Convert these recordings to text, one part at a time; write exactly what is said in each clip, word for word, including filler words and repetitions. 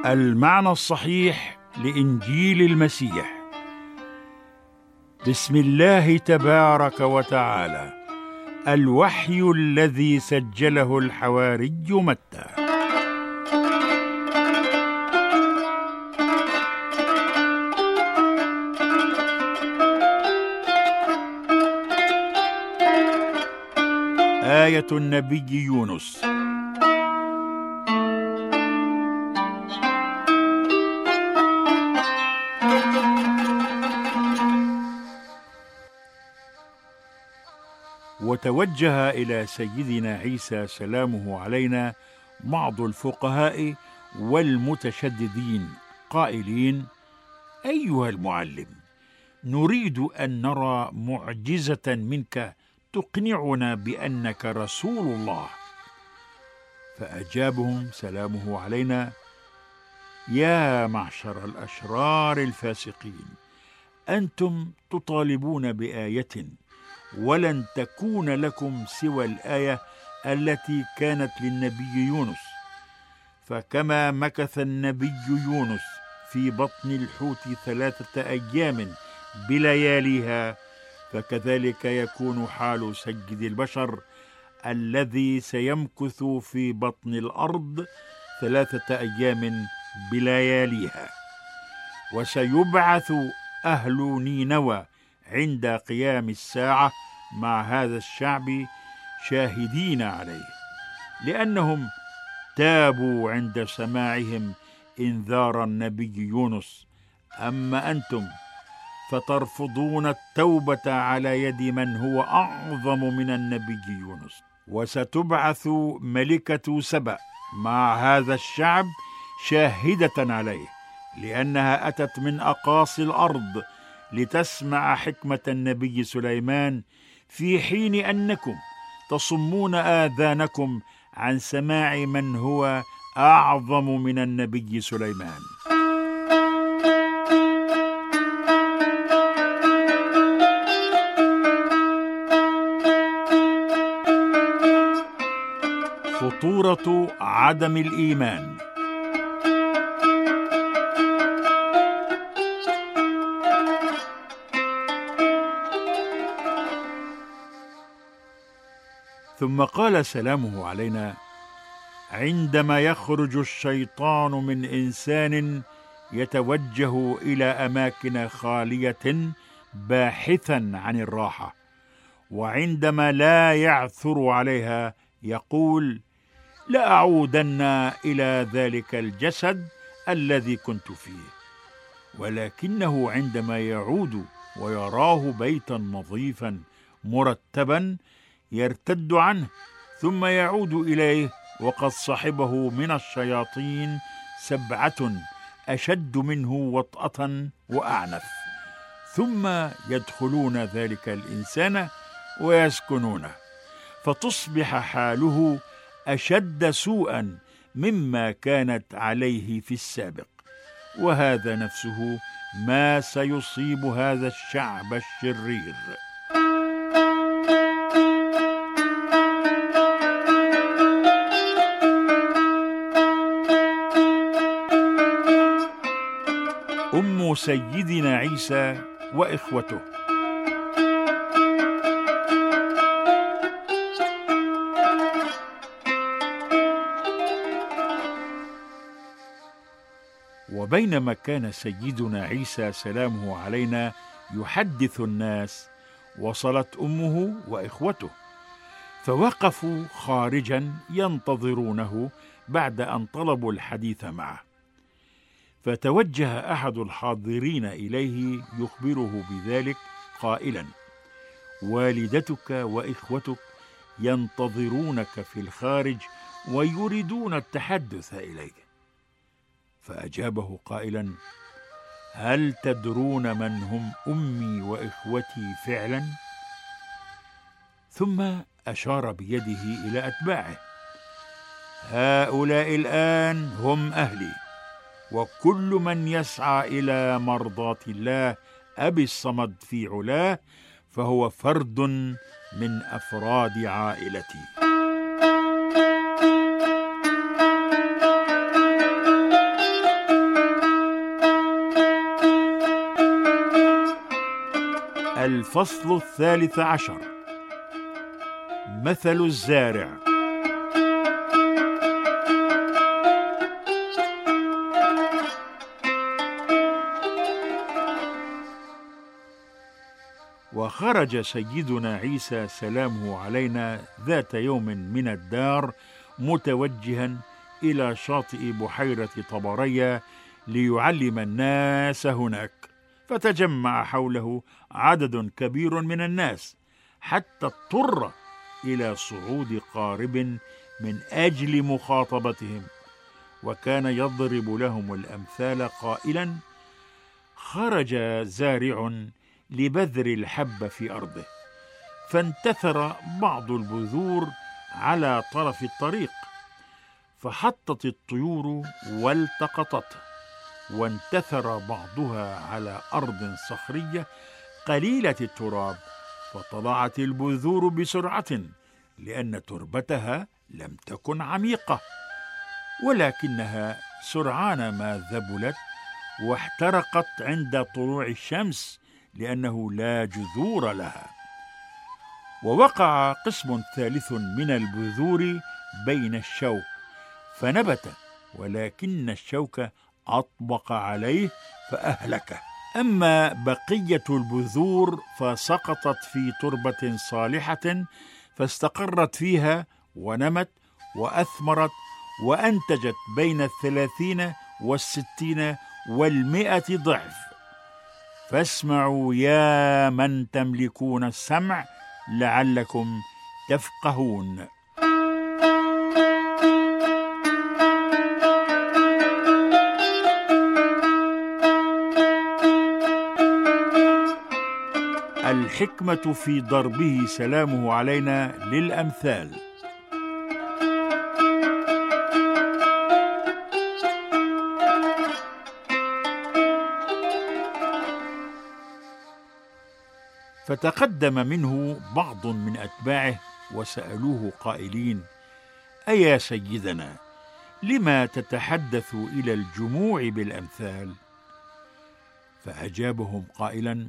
المعنى الصحيح لإنجيل المسيح. بسم الله تبارك وتعالى. الوحي الذي سجله الحواري متى. آية النبي يونس. وتوجه إلى سيدنا عيسى سلامه علينا بعض الفقهاء والمتشددين قائلين: أيها المعلم، نريد أن نرى معجزة منك تقنعنا بأنك رسول الله. فأجابهم سلامه علينا: يا معشر الأشرار الفاسقين، أنتم تطالبون بآية، ولن تكون لكم سوى الآية التي كانت للنبي يونس. فكما مكث النبي يونس في بطن الحوت ثلاثة أيام بلياليها، فكذلك يكون حال سيد البشر الذي سيمكث في بطن الأرض ثلاثة أيام بلياليها. وسيبعث أهل نينوى عند قيام الساعة مع هذا الشعب شاهدين عليه، لأنهم تابوا عند سماعهم إنذار النبي يونس. أما أنتم فترفضون التوبة على يد من هو أعظم من النبي يونس. وستبعث ملكة سبأ مع هذا الشعب شاهدة عليه، لأنها أتت من أقاصي الأرض لتسمع حكمة النبي سليمان، في حين أنكم تصمون آذانكم عن سماع من هو أعظم من النبي سليمان. خطورة عدم الإيمان. ثم قال سلامه علينا: عندما يخرج الشيطان من إنسان يتوجه إلى أماكن خالية باحثا عن الراحة، وعندما لا يعثر عليها يقول: لأعودن إلى ذلك الجسد الذي كنت فيه. ولكنه عندما يعود ويراه بيتا نظيفا مرتبا يرتد عنه، ثم يعود إليه وقد صحبه من الشياطين سبعة أشد منه وطأة وأعنف، ثم يدخلون ذلك الإنسان ويسكنونه، فتصبح حاله أشد سوءا مما كانت عليه في السابق. وهذا نفسه ما سيصيب هذا الشعب الشرير. أم سيدنا عيسى وإخوته. وبينما كان سيدنا عيسى سلامه علينا يحدث الناس، وصلت أمه وإخوته، فوقفوا خارجا ينتظرونه بعد أن طلبوا الحديث معه. فتوجه أحد الحاضرين إليه يخبره بذلك قائلا: والدتك وإخوتك ينتظرونك في الخارج ويريدون التحدث إليك. فأجابه قائلا: هل تدرون من هم أمي وإخوتي فعلا؟ ثم أشار بيده إلى أتباعه: هؤلاء الآن هم أهلي، وكل من يسعى إلى مرضاة الله أبي الصمد في علاه فهو فرد من أفراد عائلتي. الفصل الثالث عشر. مثل الزارع. وخرج سيدنا عيسى سلامه علينا ذات يوم من الدار متوجها إلى شاطئ بحيرة طبرية ليعلم الناس هناك، فتجمع حوله عدد كبير من الناس حتى اضطر إلى صعود قارب من أجل مخاطبتهم، وكان يضرب لهم الأمثال قائلا: خرج زارع لبذر الحب في أرضه، فانتثر بعض البذور على طرف الطريق، فحطت الطيور والتقطته، وانتثر بعضها على أرض صخرية قليلة التراب، فطلعت البذور بسرعة لأن تربتها لم تكن عميقة، ولكنها سرعان ما ذبلت واحترقت عند طلوع الشمس لأنه لا جذور لها. ووقع قسم ثالث من البذور بين الشوك فنبت، ولكن الشوك أطبق عليه فأهلكه. أما بقية البذور فسقطت في تربة صالحة فاستقرت فيها ونمت وأثمرت وأنتجت بين الثلاثين والستين والمئة ضعف. فاسمعوا يا من تملكون السمع لعلكم تفقهون. الحكمة في ضربه سلامه علينا للأمثال. فتقدم منه بعض من أتباعه وسألوه قائلين: أيا سيدنا، لما تتحدث إلى الجموع بالأمثال؟ فأجابهم قائلا: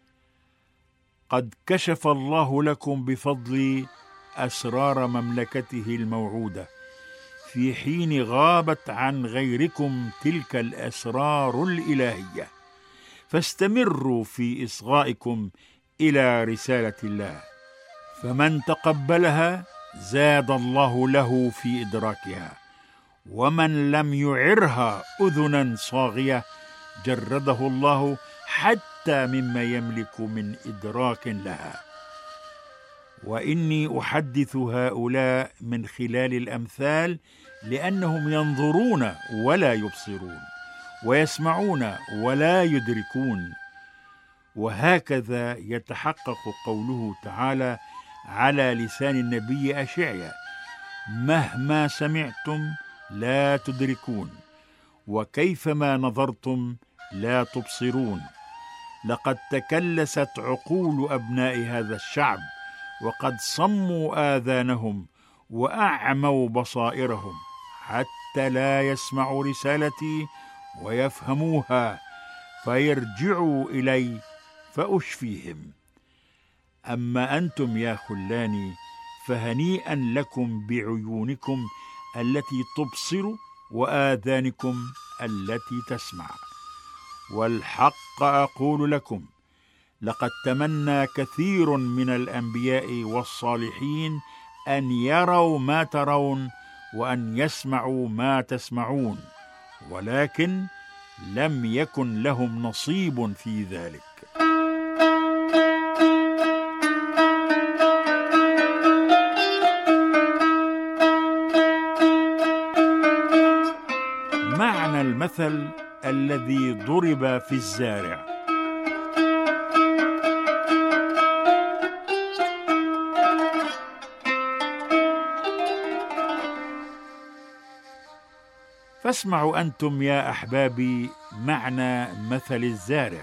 قد كشف الله لكم بفضل أسرار مملكته الموعودة، في حين غابت عن غيركم تلك الأسرار الإلهية، فاستمروا في إصغائكم إلى رسالة الله، فمن تقبلها زاد الله له في إدراكها، ومن لم يعرها أذنا صاغية جرده الله حتى مما يملك من إدراك لها. وإني أحدث هؤلاء من خلال الأمثال لأنهم ينظرون ولا يبصرون، ويسمعون ولا يدركون. وهكذا يتحقق قوله تعالى على لسان النبي أشعيا: مهما سمعتم لا تدركون، وكيفما نظرتم لا تبصرون. لقد تكلست عقول أبناء هذا الشعب، وقد صموا آذانهم وأعموا بصائرهم، حتى لا يسمعوا رسالتي ويفهموها فيرجعوا إلي فأشفيهم. أما أنتم يا خلاني فهنيئا لكم بعيونكم التي تبصر وآذانكم التي تسمع. والحق أقول لكم: لقد تمنى كثير من الأنبياء والصالحين أن يروا ما ترون وأن يسمعوا ما تسمعون، ولكن لم يكن لهم نصيب في ذلك. معنى المثل الذي ضرب في الزارع. فاسمعوا أنتم يا أحبابي معنى مثل الزارع.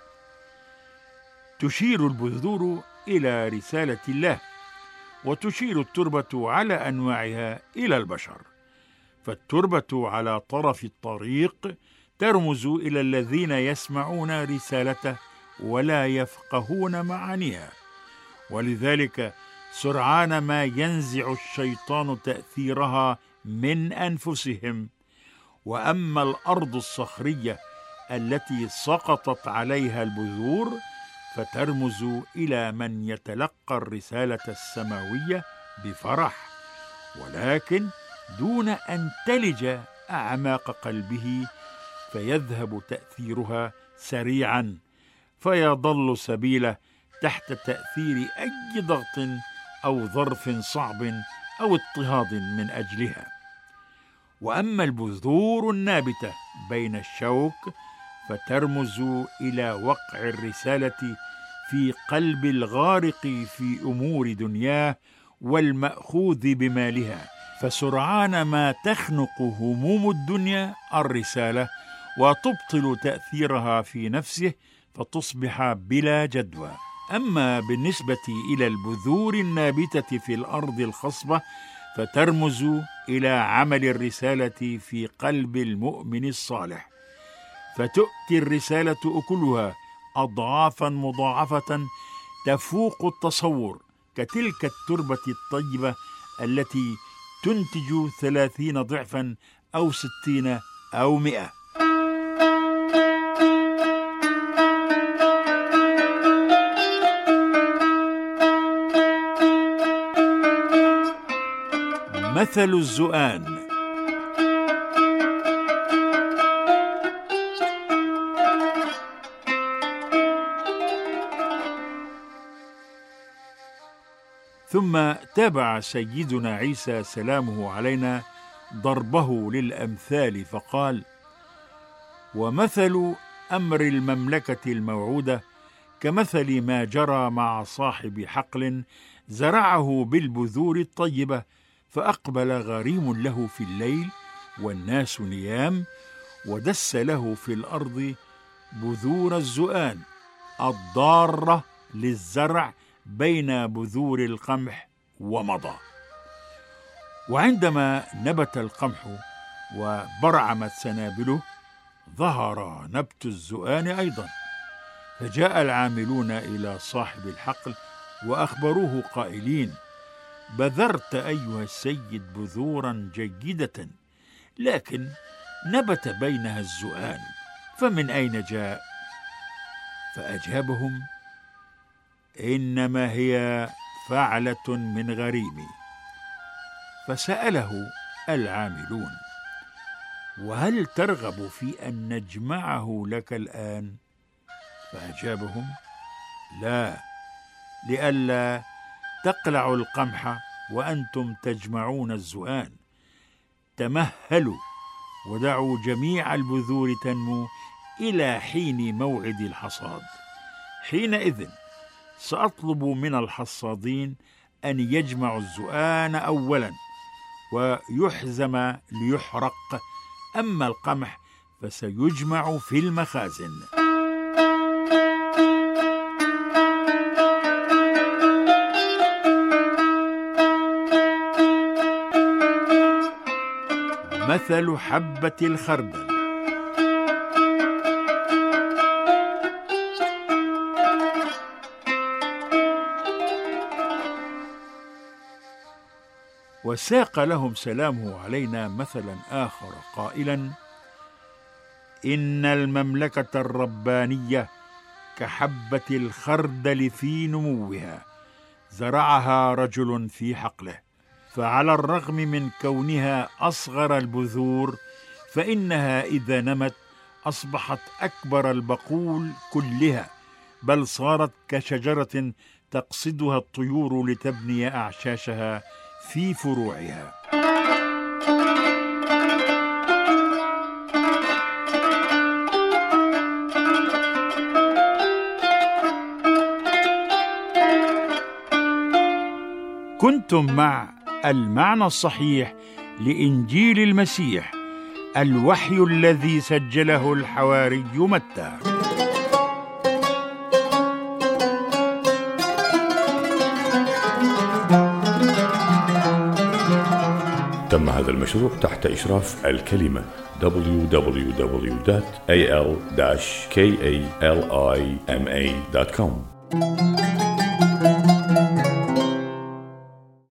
تشير البذور إلى رسالة الله، وتشير التربة على أنواعها إلى البشر. فالتربة على طرف الطريق ترمز إلى الذين يسمعون رسالته ولا يفقهون معانيها، ولذلك سرعان ما ينزع الشيطان تأثيرها من أنفسهم. وأما الأرض الصخرية التي سقطت عليها البذور فترمز إلى من يتلقى الرسالة السماوية بفرح، ولكن دون أن تلج أعماق قلبه، فيذهب تأثيرها سريعا، فيضل سبيله تحت تأثير أي ضغط أو ظرف صعب أو اضطهاد من أجلها. وأما البذور النابتة بين الشوك فترمز إلى وقع الرسالة في قلب الغارق في أمور دنياه والمأخوذ بمالها، فسرعان ما تخنق هموم الدنيا الرسالة وتبطل تأثيرها في نفسه، فتصبح بلا جدوى. أما بالنسبة إلى البذور النابتة في الأرض الخصبة فترمز إلى عمل الرسالة في قلب المؤمن الصالح، فتؤتي الرسالة أكلها أضعافا مضاعفة تفوق التصور، كتلك التربة الطيبة التي تنتج ثلاثين ضعفا أو ستين أو مئة. مثل الزؤان. ثم تابع سيدنا عيسى سلامه علينا ضربه للأمثال فقال: ومثل أمر المملكة الموعودة كمثل ما جرى مع صاحب حقل زرعه بالبذور الطيبة، فأقبل غريم له في الليل والناس نيام، ودس له في الأرض بذور الزؤان الضارة للزرع بين بذور القمح، ومضى. وعندما نبت القمح وبرعمت سنابله ظهر نبت الزؤان أيضا، فجاء العاملون إلى صاحب الحقل وأخبروه قائلين: بذرت أيها السيد بذورا جيدة، لكن نبت بينها الزؤان، فمن أين جاء؟ فأجابهم: إنما هي فعلة من غريمي. فسأله العاملون: وهل ترغب في أن نجمعه لك الآن؟ فأجابهم: لا، لئلا تقلعوا القمح وأنتم تجمعون الزؤان. تمهلوا ودعوا جميع البذور تنمو إلى حين موعد الحصاد، حينئذ سأطلب من الحصادين أن يجمعوا الزؤان أولا ويحزم ليحرق، أما القمح فسيجمع في المخازن. مثل حبة الخردل. وساق لهم سلامه علينا مثلا آخر قائلا: إن المملكة الربانية كحبة الخردل في نموها، زرعها رجل في حقله، فعلى الرغم من كونها أصغر البذور فإنها إذا نمت أصبحت أكبر البقول كلها، بل صارت كشجرة تقصدها الطيور لتبني أعشاشها في فروعها. كنتم مع المعنى الصحيح لإنجيل المسيح، الوحي الذي سجله الحواري متى. تم هذا المشروع تحت إشراف الكلمة دبليو دبليو دبليو دوت إيه إل كاليما دوت كوم.